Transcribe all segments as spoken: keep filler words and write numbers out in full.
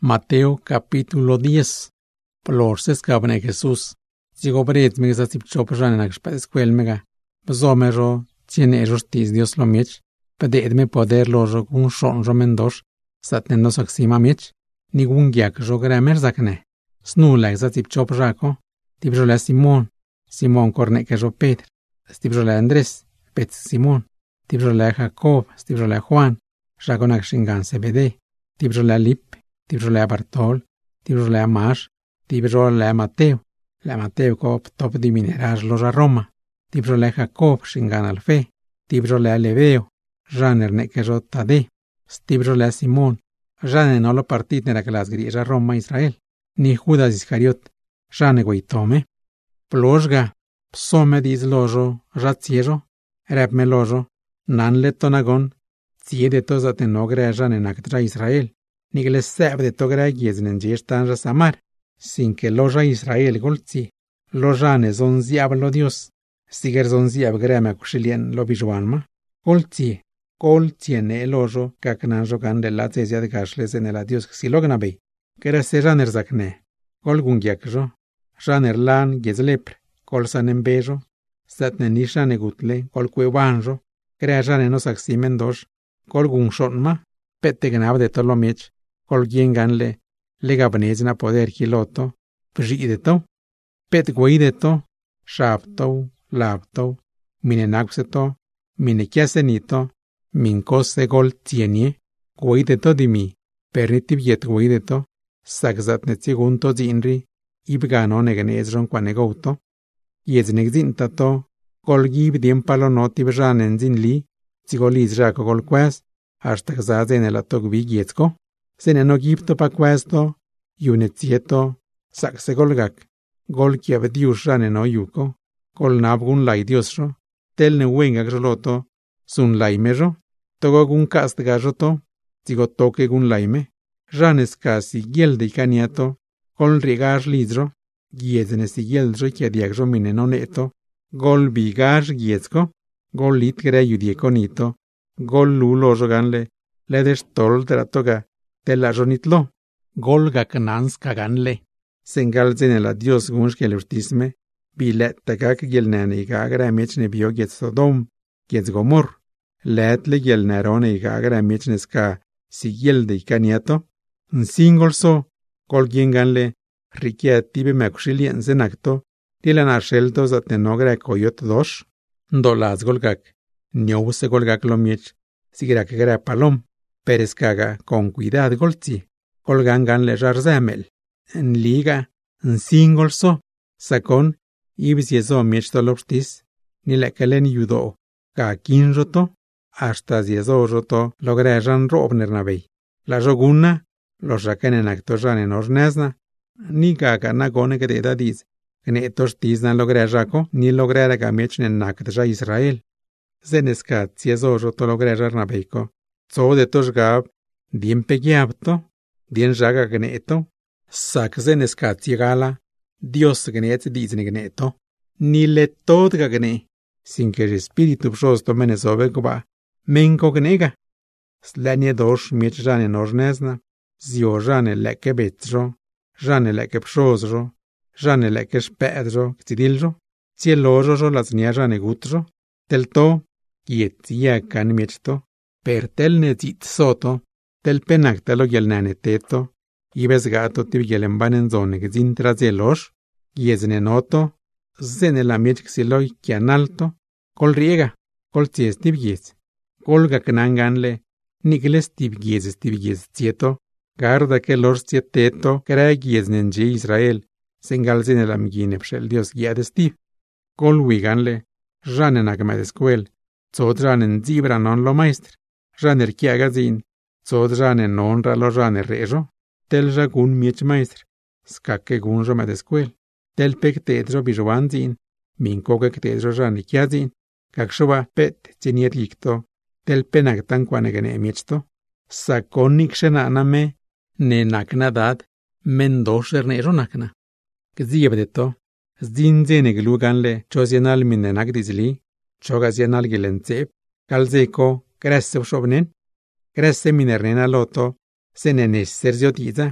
Mateo capítulo diez. Plorses cabne Jesús. Sigo bred me zasip chop jan na kspes kwel mega. Bzomero tiene justice Dios lo mich. Pede me poder lo jo kun shon jo mendosh. Satnendo saksima mich. Ni gun gyak jo gramer zakne. Snu like zasip chop jako. Tibjo la Simon. Simon corne que jo Pedro. Stibjo la Andrés. Pet Simon. Tibjo la Jacob. Stibjo la Juan. Jaconak shingan sebede. Tibjo la Lip. Tibjo la Bartol. Tibjo la Mash. Tibjo la Mateo. La Mateo cop top di mineraj los a Roma. Tibjo la Jacob shingan al fe. Tibjo la Leveo. Janer ne que jo Tade. Stibjo la Simon. Jane no lo partit nera que las grieja Roma Israel. Ni Judas Iscariot. Jane goitome. Plojga. Psome diz lojo. Ratsiejo. Rep me lojo. Nan le tonagon. Ție de toza te nogre jane naktra Israel. Ni le seb de togra gieznen gestan rasamar. Sin que loja Israel golzi. Lojane zon ziab lo Dios. Siger zon ziab greme cushilien lo bijuanma. Golzi. Golzi ne lojo kaknan jogan de la tezia de gashles en el Dios xilogna bei. Kera se janer zakne. Gol gungyakjo. Janer lan gezlepr. Kol sanem bejo. Satne nisha negutle. Kol cuevanjo. Kera jane no saximen dos. Kol gun shonma. Pette gnab de tolomich. Kol gienganle. Lega bnezna poder kiloto. Pjideto. Pet guideto. Shapto. Lapto. Minenakseto. Minekiasenito. Minkose gol tienie. Guideto di mi. Pernitib yet guideto. Sakzatne tsigunto zinri. Ibgano negenezron quanegouto. Yeznek zintato. Kol gib diempalo noti bjanen zinli. Zigoliz jako gol quest. Hasta gzaze nella togvi giezko. Se ne no gipto pa questo. Yunezieto. Sakse golgak. Gol kiev diushane no yuko. Kol nabgun lai diosro. Tel ne wengak joloto. Sun laimejo. Togo gun kast gajoto. Zigo toke gun laime. Janes kasi gielde ikaniato. Kol rigar lidro. Giezne si gieldro kia diagjo mineno neto. Gol bigar giezko. Gol lit gre yudiekonito. Gol lulo joganle. Ledes tol tratoga. Tela jonitlo. Gol gaknans kaganle. Sengalzen el adios gunsh gelurtisme. Bilet tagak gelnane igagra mechne bio get Sodom. Get Gomor. Letle gelnerone igagra mechne ska sigiel de ikaniato. Un single so. Gol genganle. Rikia tibe makushilien zenakto. Tilan asheltos atenogra koyot dos. Dolas golgak. Niose golgak lomiech. Sigrak gra palom. Perescaga con cuidado golzi. Colgangan le jarzamel. En liga. En single so. Sakon. Ibis yeso miestoloptis. Ni la kalen yudo. Ka kin roto. Hasta yeso roto. Lograjan robner nabei. La joguna. Los raken en actojan en ornesna. Ni gaga nagone que de dadis. Gnetos tizna lograjako. Ni lograra gamech en naktja Israel. Zeneska yeso roto lograjar nabeiko. So de tos gab, dien pegiabto, dien jaga gneto, sak zeneska tigala, Dios gnet dizne gneto, ni le tot gagne, sin que espíritu psosto menesove guba, menko gnega. Slanie dosh mieć jane nożnezna, zio jane leke betro, jane leke psozro, jane leke spedro, ktidilro, cielojo laznia jane gutro, telto, kietia kan mieczto, per tel nezit soto, tel penaktalo gelnane teto, ibes gato tib gelembanen zone gzin trazelosh, yezne noto, zene la miech xiloi kianalto, kol riega, kol ties tib yez, kol gaknanganle, nigles tib yez tib yez tieto, garda que los tieteto, kra yeznen je Israel, sengal zene la mgine pshel Dios guiades tib, kol wiganle, janen agmadeskuel, zodranen zibra non lo maestr, Janer kiagazin, zod jane nonra lo jane rejo, tel jagun miech maestr, skake gun jo madeskuel, tel pek tedro bijoanzin, minkoke tedro jane kiazin, kakshova pet tiniet yikto, tel penaktan kwanegene miechto, sakonik shenaname, ne nakna dad, mendosher nejo nakna. Gziebdeto, zinzene gluganle, chozienal minenak dizli, chogazienal gilenzep, kalzeko, Cresse shobnen, cresse minernena loto, senenes serziotiza,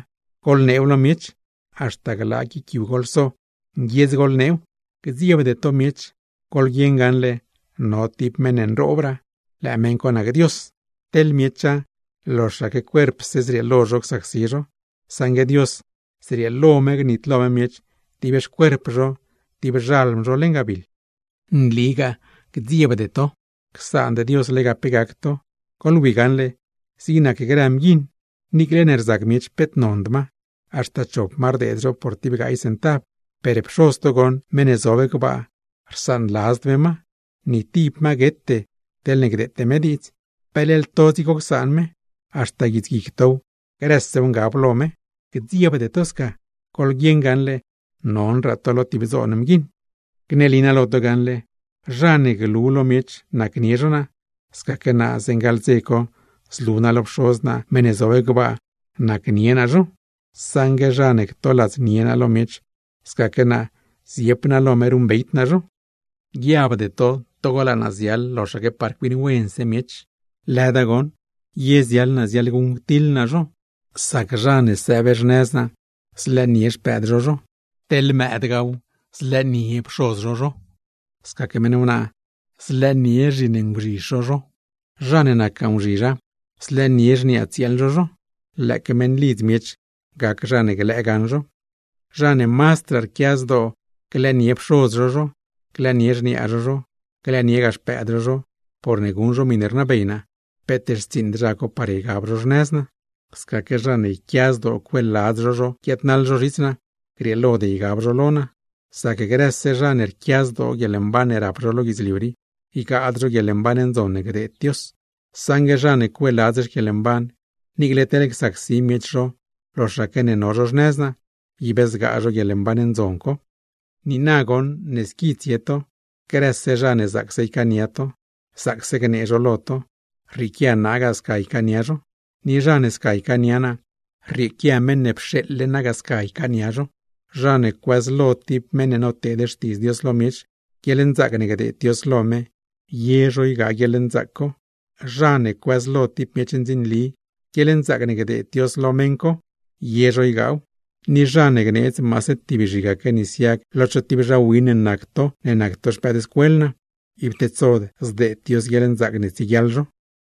Gol neu lo miech, hasta galaki kiu gol so, ngiez gol neu, que ziebe de to miech, gol gien ganle, no tip men en robra, la men con ag Dios, tel miecha, losha que cuerp sesria lo rox saxiro, sangue Dios, seria lo megnit lo miech, tibes cuerp ro, tibes alm ro lengabil. Nliga, que ziebe de to, que san de Dios lega pegacto, gol wiganle, sina que gram yin, ni glener zag miech pet nondma, hasta chop mar de edro por tibga isentab, pere pshostogon menezove gba, san lazdvema, ni tip magette, tel negdete medit, pelel tozigo sanme, hasta gizgikto, gresse un gablome, que ziebe de tosca, col gienganle, non ratolo tibzonem gin. Gnelina lodoganle, jane glulo miech na knirona, skakena zengalzeko, sluna lopshozna menezove gba, na kniena jo, sange jane ktolaz niena lo miech, skakena siepna lo merum beitna jo. Giaba de to, togola nazial lo shake parkwin wense miech, ladagon, yezial nazial gung tilna jo, sak jane sebejnezna, slenies pedro jo, tel medgau, slenie pshoz jo, skakemene una, slenie jining brisho jo, jane na kaunjija, slenie jni atiel jo, lekemen lid miech, gak jane gelegan jo, jane mastrar kiazdo, klenie pshoz jo, klenie jni ajo, klenie gas pedro jo, por negun jo minerna beina, peter stindrako parega brojnesna, skake jane kiazdo kwelad jo, kietnal jo rizna, grielo de igabrolona, sake gresse janer kiazdo gelembaner abrologis libri, ika adro gelembanen zone gretios, sange jane kwelazer gelemban, nigletelek saksi mietro, lo shakene norojnesna, ibez gajo gelembanen zonko, ni nagon neskitieto, gresse jane zakse ikaniato, sakse gnejo loto, rikia nagas ka ikaniajo, ni jane ska ikaniana, rikia menne pshelle nagas ka ikaniajo, jane quas lo tip mene no te destis Dios lo mich, gielen zakne de Dios lo me, yejo iga gielen zakko, jane quas lo tip mechen zin li, gielen zakne de Dios lo menko, yejo igau, ni jane gnez maset tibijiga que nisiak locho tibija winen nakto, ne nakto sped escuelna, ibtetzod zde Dios gielen zakne sigaljo,